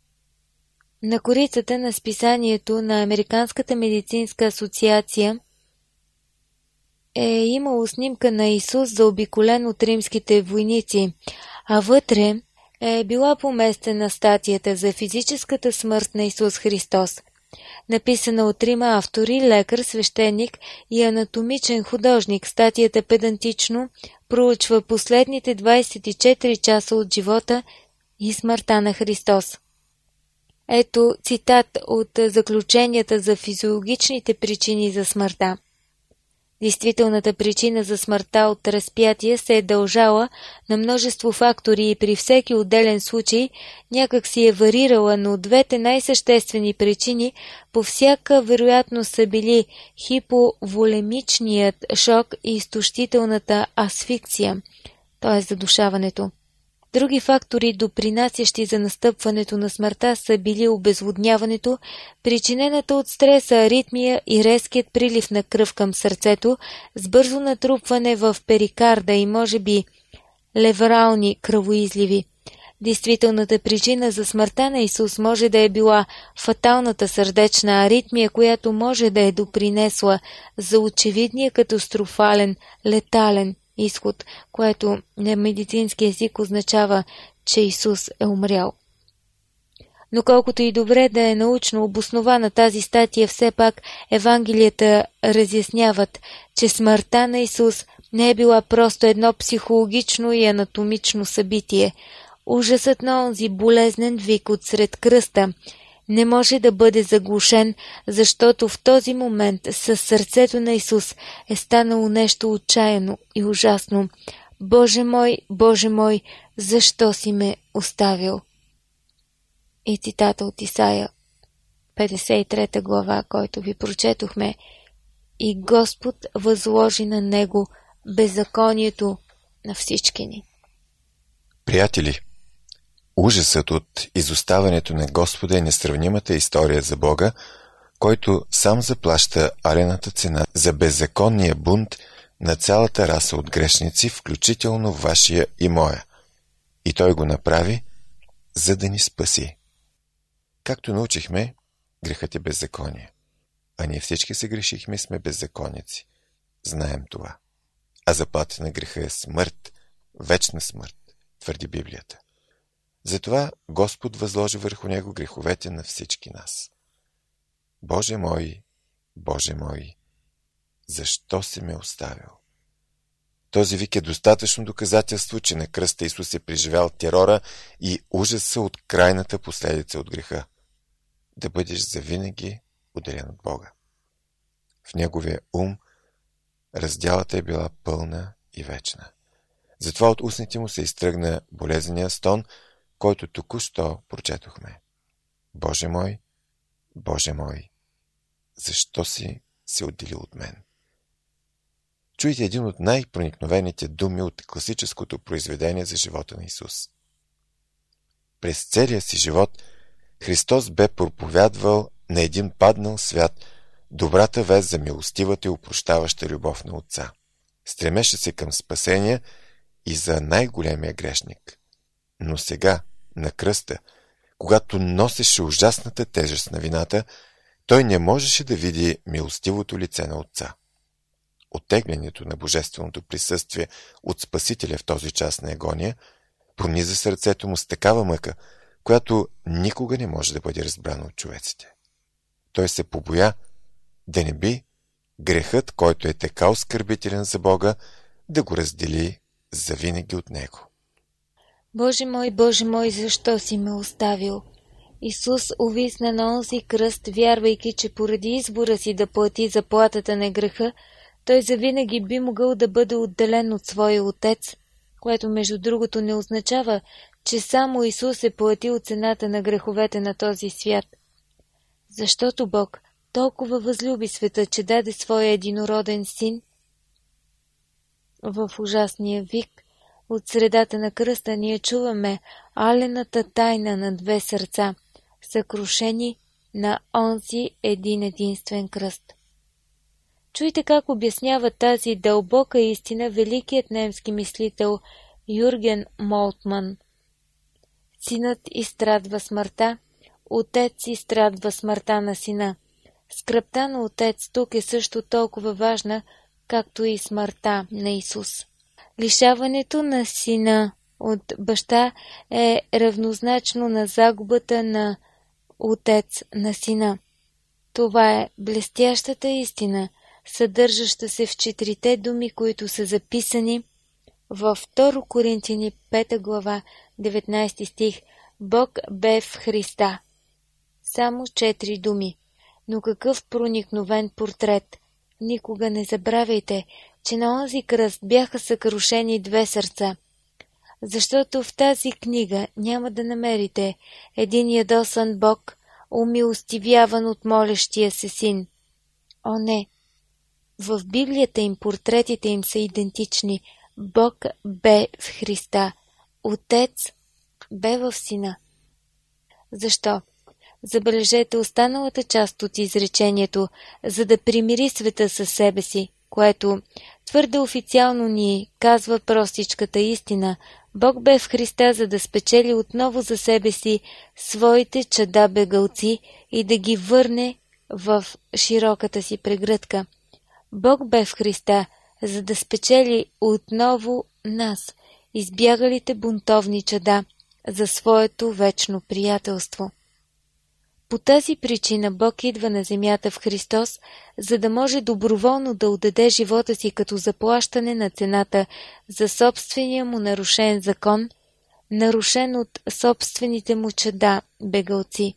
На корицата на списанието на Американската медицинска асоциация е имало снимка на Исус заобиколен от римските войници, а вътре е била поместена статията за физическата смърт на Исус Христос. Написана от трима автори, лекар, свещеник и анатомичен художник, статията педантично проучва последните двадесет и четири часа от живота и смъртта на Христос. Ето цитат от заключенията за физиологичните причини за смъртта. Действителната причина за смъртта от разпятие се е дължала на множество фактори и при всеки отделен случай някак си е варирала, но двете най-съществени причини по всяка вероятност са били хиповолемичният шок и изтощителната асфиксия, т.е. задушаването. Други фактори, допринасящи за настъпването на смъртта, са били обезводняването, причинената от стреса аритмия и резкият прилив на кръв към сърцето, с бързо натрупване в перикарда и може би леврални кръвоизливи. Действителната причина за смъртта на Исус може да е била фаталната сърдечна аритмия, която може да е допринесла за очевидния катастрофален, летален изход, което на медицински език означава, че Исус е умрял. Но колкото и добре да е научно обоснована тази статия, все пак Евангелията разясняват, че смъртта на Исус не е била просто едно психологично и анатомично събитие. Ужасът на онзи болезнен вик отсред кръста не може да бъде заглушен, защото в този момент със сърцето на Исус е станало нещо отчаяно и ужасно. Боже мой, Боже мой, защо си ме оставил? И цитата от Исаия, петдесет и трета глава, който ви прочетохме. И Господ възложи на него беззаконието на всички ни. Приятели, ужасът от изоставането на Господа е несравнимата история за Бога, който сам заплаща арената цена за беззаконния бунт на цялата раса от грешници, включително вашия и моя. И Той го направи, за да ни спаси. Както научихме, грехът е беззаконие. А ние всички се грешихме и сме беззаконници. Знаем това. А заплата на греха е смърт, вечна смърт, твърди Библията. Затова Господ възложи върху него греховете на всички нас. Боже мой, Боже мой, защо си ме оставил? Този вик е достатъчно доказателство, че на кръста Исус е преживял терора и ужаса от крайната последица от греха. Да бъдеш завинаги отделен от Бога. В неговия ум разделата е била пълна и вечна. Затова от устните му се изтръгна болезнения стон, който току-що прочетохме. Боже мой, Боже мой, защо си се отделил от мен? Чуйте един от най-проникновените думи от класическото произведение за живота на Исус. През целия си живот Христос бе проповядвал на един паднал свят добрата вест за милостивата и опрощаваща любов на Отца. Стремеше се към спасение и за най-големия грешник. Но сега, на кръста, когато носеше ужасната тежест на вината, той не можеше да види милостивото лице на Отца. Оттеглянето на божественото присъствие от Спасителя в този час на агония прониза сърцето му с такава мъка, която никога не може да бъде разбрана от човеците. Той се побоя да не би грехът, който е така оскърбителен за Бога, да го раздели завинаги от него. Боже мой, Боже мой, защо си ме оставил? Исус увисна на онзи кръст, вярвайки, че поради избора си да плати заплатата на греха, той завинаги би могъл да бъде отделен от своя Отец, което между другото не означава, че само Исус е платил цената на греховете на този свят. Защото Бог толкова възлюби света, че даде своя единороден син. В ужасния вик от средата на кръста ние чуваме алената тайна на две сърца, съкрушени на онзи един единствен кръст. Чуйте как обяснява тази дълбока истина великият немски мислител Юрген Молтман. Синът изстрадва смъртта, Отец изстрадва смъртта на сина. Скръбта на Отец тук е също толкова важна, както и смъртта на Исус. Лишаването на сина от баща е равнозначно на загубата на Отец на сина. Това е блестящата истина, съдържаща се в четирите думи, които са записани във втора Коринтияни пета глава, деветнайсети стих. Бог бе в Христа. Само четири думи. Но какъв проникновен портрет! Никога не забравяйте, че на онзи кръст бяха съкрушени две сърца. Защото в тази книга няма да намерите един ядосан Бог, умилостивяван от молещия се син. О, не! В Библията им портретите им са идентични. Бог бе в Христа. Отец бе в Сина. Защо? Забележете останалата част от изречението, за да примири света със себе си, което твърде официално ни казва простичката истина. Бог бе в Христа, за да спечели отново за себе си своите чада бегълци и да ги върне в широката си прегръдка. Бог бе в Христа, за да спечели отново нас, избягалите бунтовни чада, за своето вечно приятелство. По тази причина Бог идва на земята в Христос, за да може доброволно да отдаде живота си като заплащане на цената за собствения му нарушен закон, нарушен от собствените му чада, бегълци.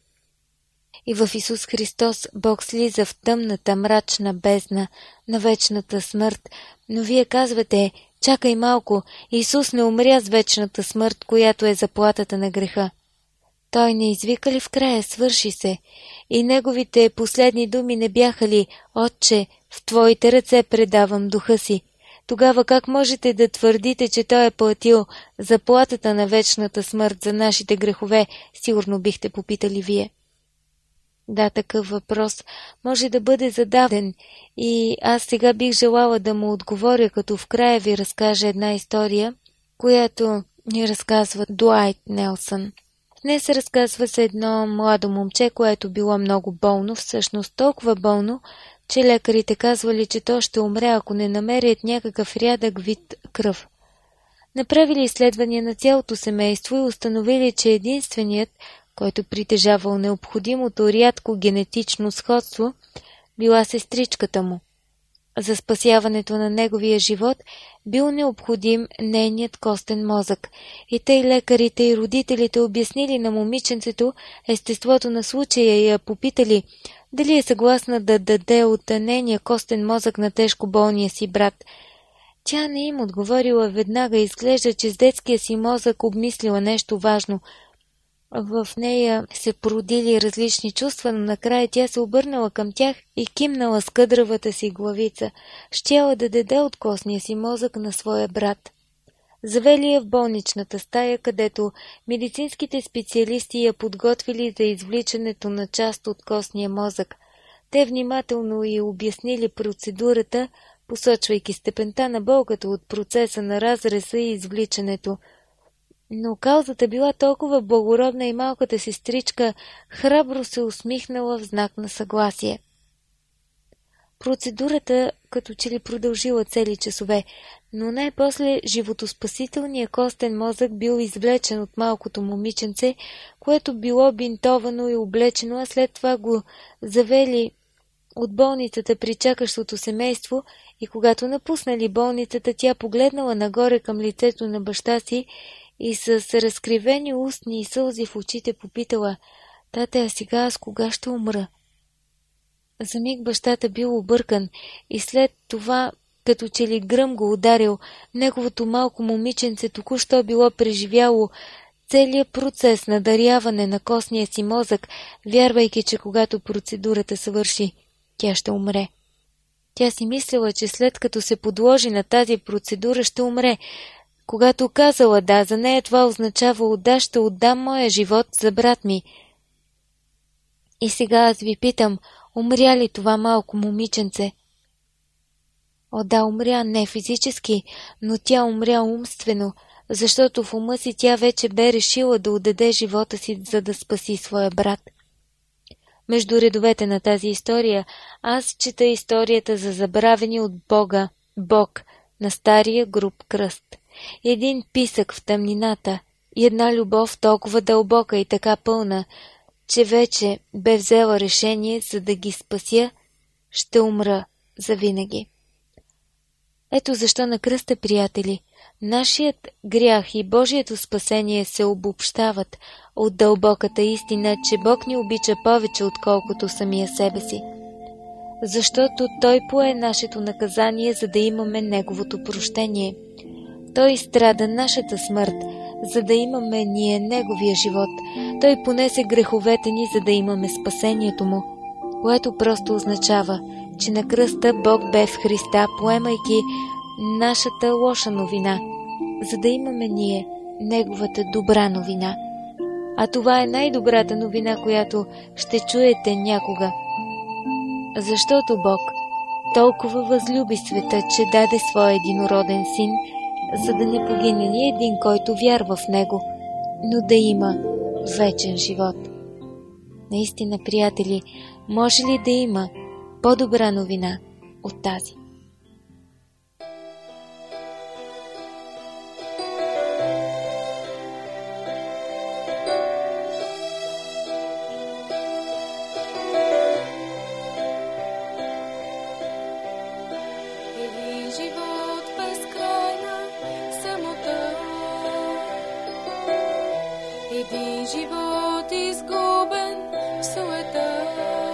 И в Исус Христос Бог слиза в тъмната, мрачна бездна на вечната смърт, но вие казвате: чакай малко, Исус не умря с вечната смърт, която е заплатата на греха. Той не извика ли в края: свърши се? И неговите последни думи не бяха ли: Отче, в Твоите ръце предавам духа си? Тогава как можете да твърдите, че Той е платил заплатата на вечната смърт за нашите грехове, сигурно бихте попитали вие. Да, такъв въпрос може да бъде зададен и аз сега бих желала да му отговоря, като в края ви разкажа една история, която ни разказва Дуайт Нелсън. Днес се разказва за едно младо момче, което било много болно, всъщност толкова болно, че лекарите казвали, че то ще умре, ако не намерят някакъв рядък вид кръв. Направили изследвания на цялото семейство и установили, че единственият, който притежавал необходимото рядко генетично сходство, била сестричката му. За спасяването на неговия живот бил необходим нейният костен мозък. И тъй лекарите и родителите обяснили на момиченцето естеството на случая и я попитали дали е съгласна да даде от нейния костен мозък на тежко болния си брат. Тя не им отговорила веднага, изглежда, че с детския си мозък обмислила нещо важно. В нея се породили различни чувства, но накрая тя се обърнала към тях и кимнала с къдравата си главица. Щяла да даде от костния си мозък на своя брат. Завели я в болничната стая, където медицинските специалисти я подготвили за извличането на част от костния мозък. Те внимателно й обяснили процедурата, посочвайки степента на болката от процеса на разреза и извличането. Но каузата била толкова благородна и малката сестричка храбро се усмихнала в знак на съгласие. Процедурата като че ли продължила цели часове, но най-после животоспасителният костен мозък бил извлечен от малкото момиченце, което било бинтовано и облечено, а след това го завели от болницата при чакащото семейство и когато напуснали болницата, тя погледнала нагоре към лицето на баща си и с разкривени устни и сълзи в очите попитала: тате, а сега аз кога ще умра? За миг бащата бил объркан и след това, като че ли гръм го ударил, неговото малко момиченце току-що било преживяло целият процес на даряване на костния си мозък, вярвайки, че когато процедурата свърши, тя ще умре. Тя си мислила, че след като се подложи на тази процедура, ще умре. Когато казала да, за нея това означавало да, ще отдам моя живот за брат ми. И сега аз ви питам, умря ли това малко момиченце? О да, умря не физически, но тя умря умствено, защото в ума си тя вече бе решила да отдаде живота си, за да спаси своя брат. Между редовете на тази история аз чета историята за забравени от Бога, Бог, на стария груб кръст. Един писък в тъмнината и една любов толкова дълбока и така пълна, че вече бе взела решение, за да ги спася, ще умра завинаги. Ето защо на кръста, приятели, нашият грях и Божието спасение се обобщават от дълбоката истина, че Бог ни обича повече, отколкото самия себе си. Защото Той пое нашето наказание, за да имаме Неговото прощение. Той изстрада нашата смърт, за да имаме ние Неговия живот. Той понесе греховете ни, за да имаме спасението Му, което просто означава, че на кръста Бог бе в Христа, поемайки нашата лоша новина, за да имаме ние Неговата добра новина. А това е най-добрата новина, която ще чуете някога. Защото Бог толкова възлюби света, че даде своя единороден син, за да не погине ни един, който вярва в Него, но да има вечен живот. Наистина, приятели, може ли да има по-добра новина от тази? Един живот изгубен в суета.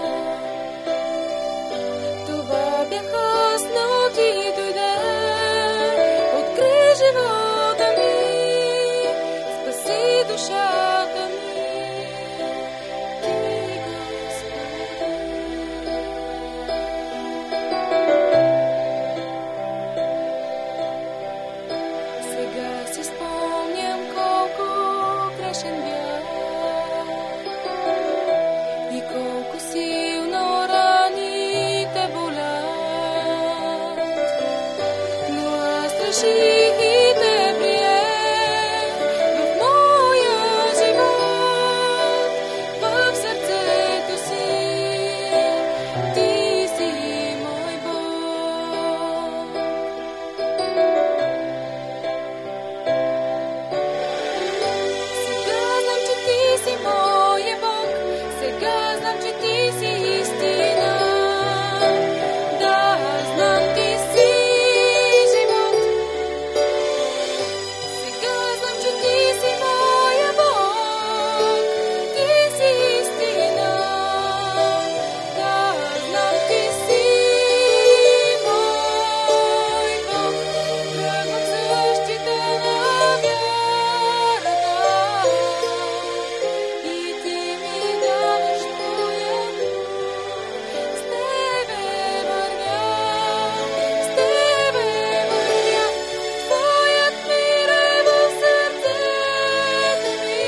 Това бях аз, но ти дойде, откри живота ми, спаси душата ми, ти Господи. Сега си спомням колко грешен бях и колко силно раните болят, но аз реших и те приех в моя живот, в сърцето си, ти си мой Бог. Сега знам, че ти си моя Бог, сега знам, че ти си истина. Да, знам, ти си живот. Сега знам, че ти си моя Бог, ти си истина. Да, знам, ти си мой Бог. Тръгвам с защита на вярата и ти ми даваш твоя дух. С тебе вървя, с тебе вървя, твоят мир е в сърцето ми.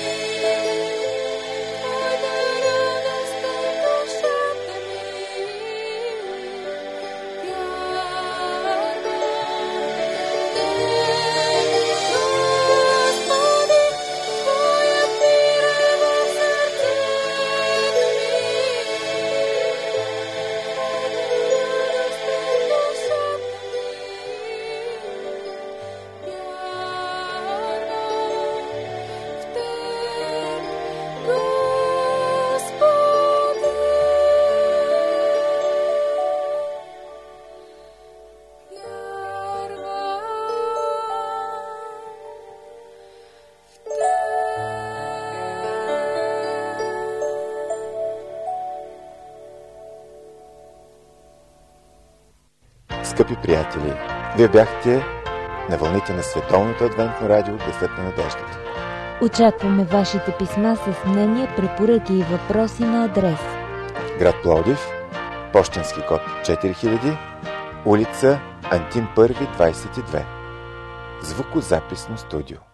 Твоята радост е в душата ми. Вярвам в Теб, Господи, твоят мир е в сърцето ми. Скъпи приятели, вие бяхте на вълните на Световното адвентно радио Гласът на надеждата. Очакваме вашите писма с мнения, препоръки и въпроси на адрес: Град Пловдив, пощенски код четири хиляди, улица Антим първи, двадесет и две. Звукозаписно студио.